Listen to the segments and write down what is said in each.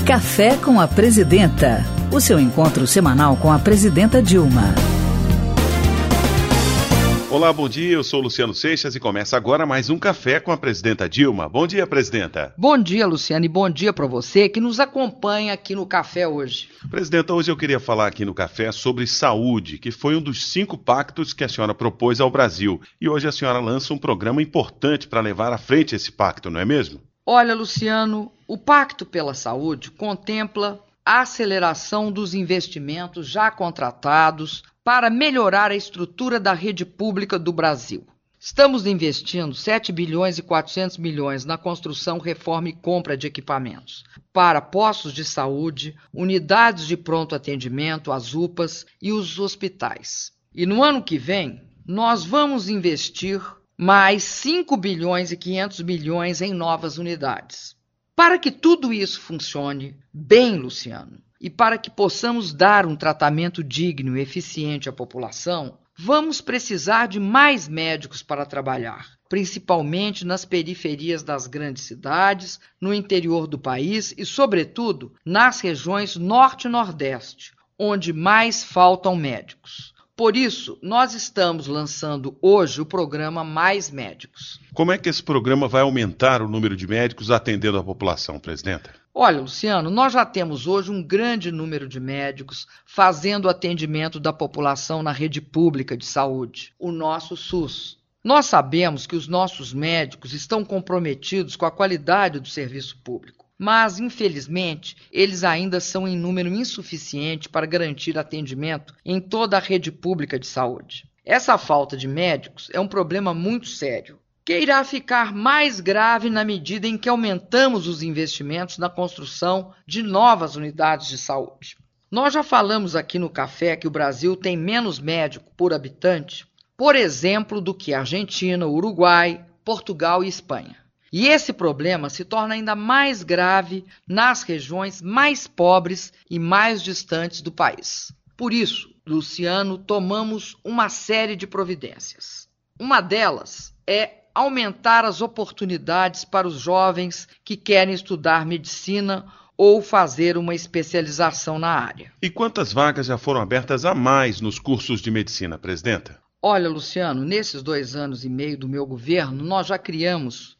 Café com a Presidenta, o seu encontro semanal com a Presidenta Dilma. Olá, bom dia, eu sou Luciano Seixas e começa agora mais um Café com a Presidenta Dilma. Bom dia, Presidenta. Bom dia, Luciano, e bom dia para você que nos acompanha aqui no Café hoje. Presidenta, hoje eu queria falar aqui no Café sobre saúde, que foi um dos 5 pactos que a senhora propôs ao Brasil. E hoje a senhora lança um programa importante para levar à frente esse pacto, não é mesmo? Olha, Luciano, o Pacto pela Saúde contempla a aceleração dos investimentos já contratados para melhorar a estrutura da rede pública do Brasil. Estamos investindo 7 bilhões e 400 milhões na construção, reforma e compra de equipamentos para postos de saúde, unidades de pronto atendimento, as UPAs e os hospitais. E no ano que vem, nós vamos investir mais 5 bilhões e 500 milhões em novas unidades. Para que tudo isso funcione bem, Luciano, e para que possamos dar um tratamento digno e eficiente à população, vamos precisar de mais médicos para trabalhar, principalmente nas periferias das grandes cidades, no interior do país e, sobretudo, nas regiões norte e nordeste, onde mais faltam médicos. Por isso, nós estamos lançando hoje o programa Mais Médicos. Como é que esse programa vai aumentar o número de médicos atendendo a população, Presidenta? Olha, Luciano, nós já temos hoje um grande número de médicos fazendo atendimento da população na rede pública de saúde, o nosso SUS. Nós sabemos que os nossos médicos estão comprometidos com a qualidade do serviço público. Mas, infelizmente, eles ainda são em número insuficiente para garantir atendimento em toda a rede pública de saúde. Essa falta de médicos é um problema muito sério, que irá ficar mais grave na medida em que aumentamos os investimentos na construção de novas unidades de saúde. Nós já falamos aqui no Café que o Brasil tem menos médico por habitante, por exemplo, do que a Argentina, Uruguai, Portugal e Espanha. E esse problema se torna ainda mais grave nas regiões mais pobres e mais distantes do país. Por isso, Luciano, tomamos uma série de providências. Uma delas é aumentar as oportunidades para os jovens que querem estudar medicina ou fazer uma especialização na área. E quantas vagas já foram abertas a mais nos cursos de medicina, Presidenta? Olha, Luciano, nesses 2 anos e meio do meu governo, nós já criamos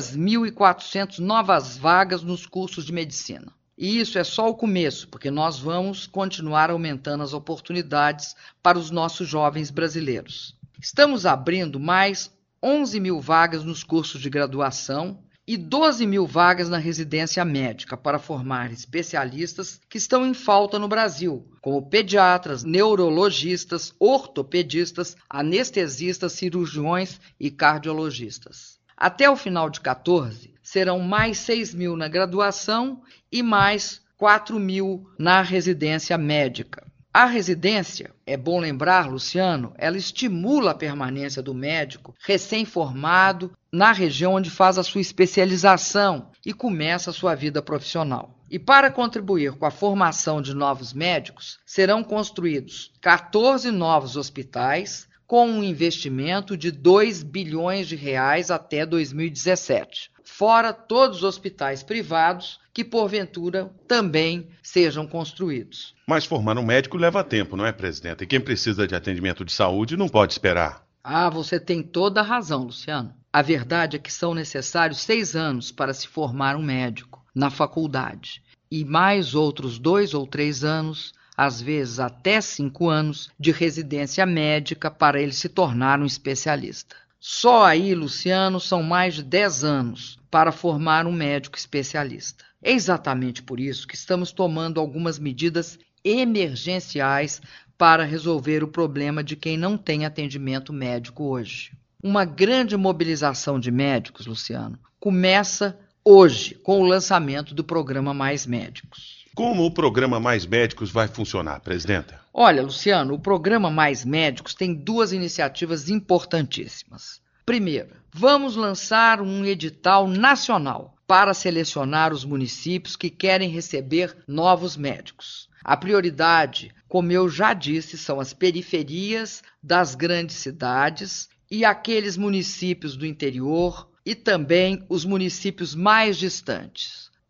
2.400 novas vagas nos cursos de medicina. E isso é só o começo, porque nós vamos continuar aumentando as oportunidades para os nossos jovens brasileiros. Estamos abrindo mais 11 mil vagas nos cursos de graduação e 12 mil vagas na residência médica para formar especialistas que estão em falta no Brasil, como pediatras, neurologistas, ortopedistas, anestesistas, cirurgiões e cardiologistas. Até o final de 2014, serão mais 6 mil na graduação e mais 4 mil na residência médica. A residência, é bom lembrar, Luciano, ela estimula a permanência do médico recém-formado na região onde faz a sua especialização e começa a sua vida profissional. E para contribuir com a formação de novos médicos, serão construídos 14 novos hospitais, com um investimento de 2 bilhões de reais até 2017, fora todos os hospitais privados que, porventura, também sejam construídos. Mas formar um médico leva tempo, não é, Presidenta? E quem precisa de atendimento de saúde não pode esperar. Você tem toda a razão, Luciano. A verdade é que são necessários 6 anos para se formar um médico na faculdade e mais outros 2 ou 3 anos, às vezes até 5 anos, de residência médica para ele se tornar um especialista. Só aí, Luciano, são mais de 10 anos para formar um médico especialista. É exatamente por isso que estamos tomando algumas medidas emergenciais para resolver o problema de quem não tem atendimento médico hoje. Uma grande mobilização de médicos, Luciano, começa hoje com o lançamento do programa Mais Médicos. Como o programa Mais Médicos vai funcionar, Presidenta? Olha, Luciano, o programa Mais Médicos tem 2 iniciativas importantíssimas. Primeiro, vamos lançar um edital nacional para selecionar os municípios que querem receber novos médicos. A prioridade, como eu já disse, são as periferias das grandes cidades e aqueles municípios do interior e também os municípios mais distantes.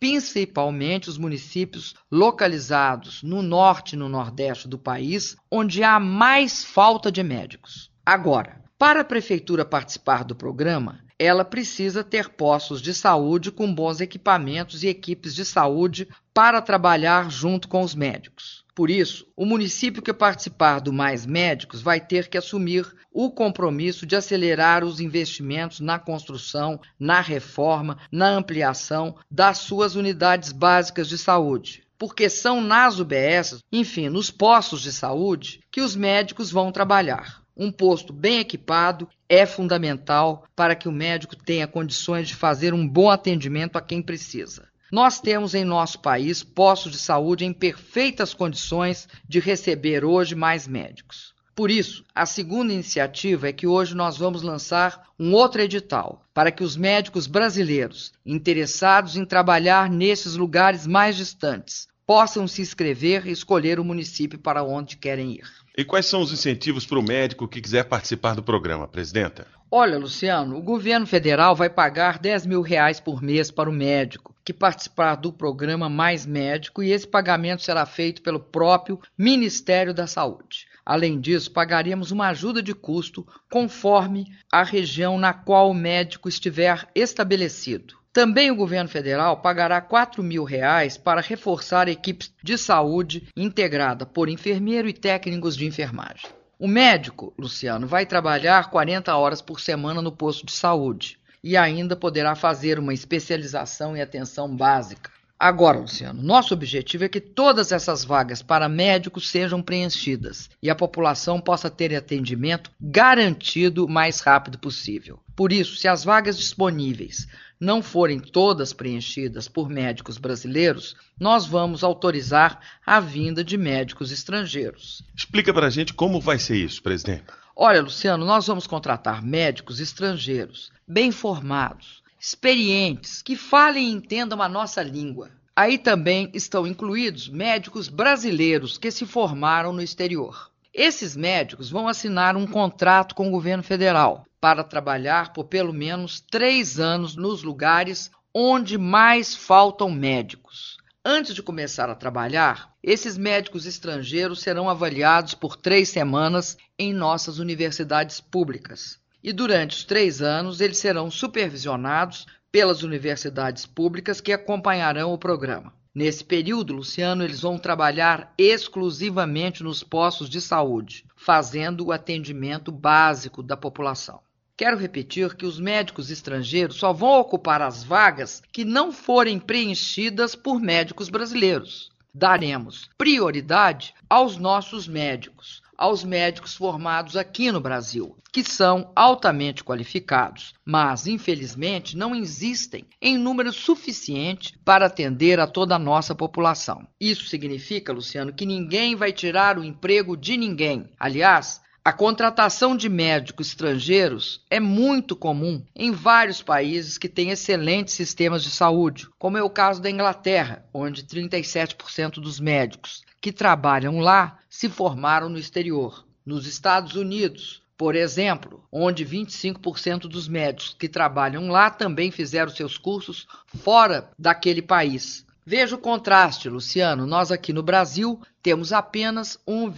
principalmente os municípios localizados no norte e no nordeste do país, onde há mais falta de médicos. Agora, para a prefeitura participar do programa, ela precisa ter postos de saúde com bons equipamentos e equipes de saúde para trabalhar junto com os médicos. Por isso, o município que participar do Mais Médicos vai ter que assumir o compromisso de acelerar os investimentos na construção, na reforma, na ampliação das suas unidades básicas de saúde. Porque são nas UBS, enfim, nos postos de saúde, que os médicos vão trabalhar. Um posto bem equipado é fundamental para que o médico tenha condições de fazer um bom atendimento a quem precisa. Nós temos em nosso país postos de saúde em perfeitas condições de receber hoje mais médicos. Por isso, a segunda iniciativa é que hoje nós vamos lançar um outro edital para que os médicos brasileiros interessados em trabalhar nesses lugares mais distantes possam se inscrever e escolher o município para onde querem ir. E quais são os incentivos para o médico que quiser participar do programa, presidenta? Olha, Luciano, o governo federal vai pagar R$10 mil por mês para o médico que participar do programa Mais Médico, e esse pagamento será feito pelo próprio Ministério da Saúde. Além disso, pagaremos uma ajuda de custo conforme a região na qual o médico estiver estabelecido. Também o governo federal pagará R$4 mil para reforçar a equipe de saúde integrada por enfermeiro e técnicos de enfermagem. O médico, Luciano, vai trabalhar 40 horas por semana no posto de saúde e ainda poderá fazer uma especialização em atenção básica. Agora, Luciano, nosso objetivo é que todas essas vagas para médicos sejam preenchidas e a população possa ter atendimento garantido o mais rápido possível. Por isso, se as vagas disponíveis não forem todas preenchidas por médicos brasileiros, nós vamos autorizar a vinda de médicos estrangeiros. Explica para a gente como vai ser isso, presidente. Olha, Luciano, nós vamos contratar médicos estrangeiros, bem formados, experientes, que falem e entendam a nossa língua. Aí também estão incluídos médicos brasileiros que se formaram no exterior. Esses médicos vão assinar um contrato com o governo federal para trabalhar por pelo menos 3 anos nos lugares onde mais faltam médicos. Antes de começar a trabalhar, esses médicos estrangeiros serão avaliados por 3 semanas em nossas universidades públicas. E durante os 3 anos, eles serão supervisionados pelas universidades públicas que acompanharão o programa. Nesse período, Luciano, eles vão trabalhar exclusivamente nos postos de saúde, fazendo o atendimento básico da população. Quero repetir que os médicos estrangeiros só vão ocupar as vagas que não forem preenchidas por médicos brasileiros. Daremos prioridade aos nossos médicos, aos médicos formados aqui no Brasil, que são altamente qualificados, mas, infelizmente, não existem em número suficiente para atender a toda a nossa população. Isso significa, Luciano, que ninguém vai tirar o emprego de ninguém. Aliás, a contratação de médicos estrangeiros é muito comum em vários países que têm excelentes sistemas de saúde, como é o caso da Inglaterra, onde 37% dos médicos que trabalham lá se formaram no exterior. Nos Estados Unidos, por exemplo, onde 25% dos médicos que trabalham lá também fizeram seus cursos fora daquele país. Veja o contraste, Luciano. Nós aqui no Brasil temos apenas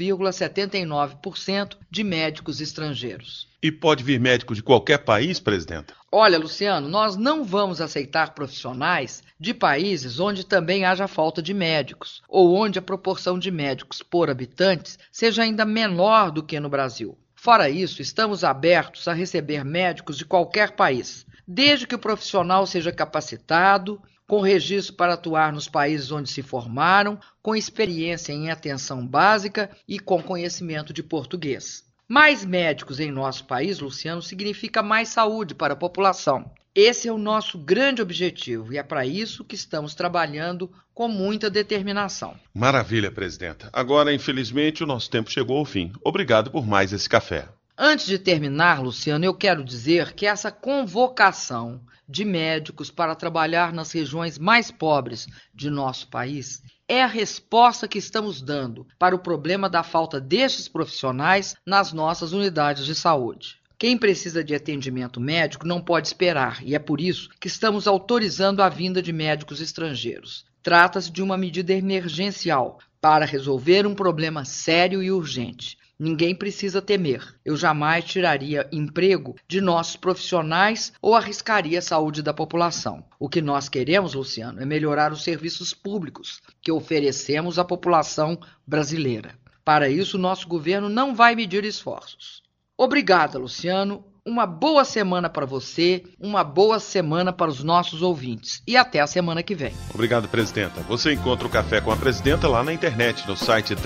1,79% de médicos estrangeiros. E pode vir médico de qualquer país, presidenta? Olha, Luciano, nós não vamos aceitar profissionais de países onde também haja falta de médicos, ou onde a proporção de médicos por habitantes seja ainda menor do que no Brasil. Fora isso, estamos abertos a receber médicos de qualquer país, desde que o profissional seja capacitado, com registro para atuar nos países onde se formaram, com experiência em atenção básica e com conhecimento de português. Mais médicos em nosso país, Luciano, significa mais saúde para a população. Esse é o nosso grande objetivo e é para isso que estamos trabalhando com muita determinação. Maravilha, presidenta. Agora, infelizmente, o nosso tempo chegou ao fim. Obrigado por mais esse café. Antes de terminar, Luciano, eu quero dizer que essa convocação de médicos para trabalhar nas regiões mais pobres de nosso país é a resposta que estamos dando para o problema da falta destes profissionais nas nossas unidades de saúde. Quem precisa de atendimento médico não pode esperar, e é por isso que estamos autorizando a vinda de médicos estrangeiros. Trata-se de uma medida emergencial para resolver um problema sério e urgente. Ninguém precisa temer. Eu jamais tiraria emprego de nossos profissionais ou arriscaria a saúde da população. O que nós queremos, Luciano, é melhorar os serviços públicos que oferecemos à população brasileira. Para isso, nosso governo não vai medir esforços. Obrigada, Luciano. Uma boa semana para você, uma boa semana para os nossos ouvintes. E até a semana que vem. Obrigado, presidenta. Você encontra o Café com a Presidenta lá na internet, no site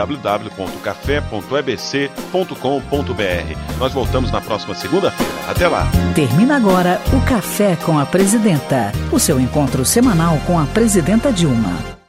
www.café.ebc.com.br. Nós voltamos na próxima segunda-feira. Até lá. Termina agora o Café com a Presidenta, o seu encontro semanal com a Presidenta Dilma.